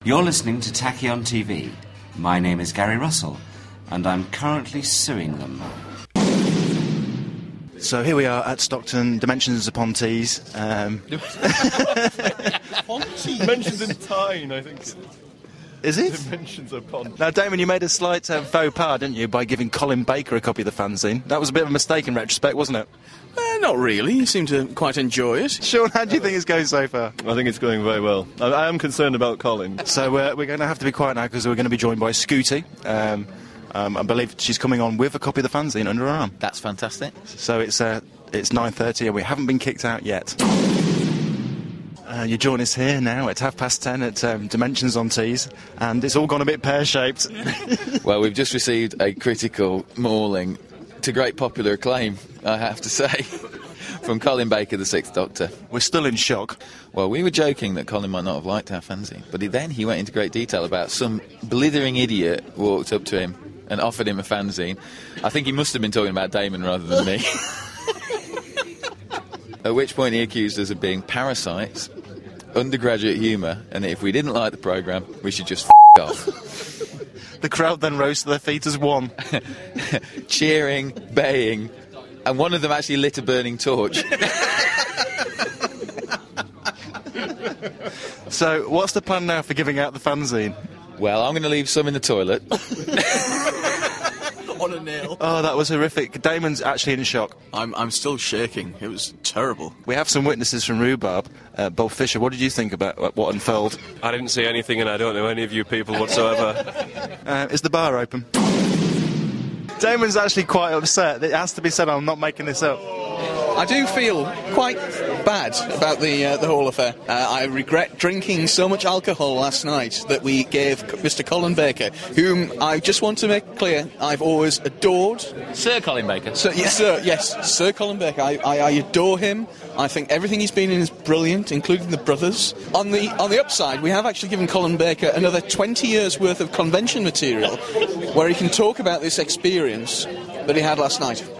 You're listening to Tachyon TV. My name is Gary Russell, and I'm currently suing them. So here we are at Stockton, Dimensions Upon Tees. Dimensions in Tyne, I think. Is it? Dimensions Upon. Now, Damon, you made a slight faux pas, didn't you, by giving Colin Baker a copy of the fanzine? That was a bit of a mistake in retrospect, wasn't it? Not really. You seem to quite enjoy it. Sean, how do you think it's going so far? I think it's going very well. I am concerned about Colin. So we're going to have to be quiet now because we're going to be joined by Scooty. I believe she's coming on with a copy of the fanzine under her arm. That's fantastic. So it's 9:30 and we haven't been kicked out yet. You join us here now at 10:30 at Dimensions on Tees, and it's all gone a bit pear-shaped. Well, we've just received a critical mauling to great popular acclaim, I have to say, from Colin Baker, the Sixth Doctor. We're still in shock. Well, we were joking that Colin might not have liked our fanzine, but then he went into great detail about some blithering idiot walked up to him and offered him a fanzine. I think he must have been talking about Damon rather than me. At which point he accused us of being parasites, undergraduate humour, and that if we didn't like the programme, we should just off. The crowd then rose to their feet as one. Cheering, baying, and one of them actually lit a burning torch. So, what's the plan now for giving out the fanzine? Well, I'm going to leave some in the toilet. On a nail. Oh, that was horrific. Damon's actually in shock. I'm still shaking. It was terrible. We have some witnesses from Rhubarb. Bob Fisher, what did you think about what unfurled? I didn't see anything and I don't know any of you people whatsoever. Is the bar open? Damon's actually quite upset. It has to be said, I'm not making this up. I do feel quite bad about the whole affair. I regret drinking so much alcohol last night that we gave Mr. Colin Baker, whom I just want to make clear I've always adored. Sir Colin Baker. Sir Colin Baker. I adore him. I think everything he's been in is brilliant, including The Brothers. On the upside, we have actually given Colin Baker another 20 years' worth of convention material where he can talk about this experience that he had last night.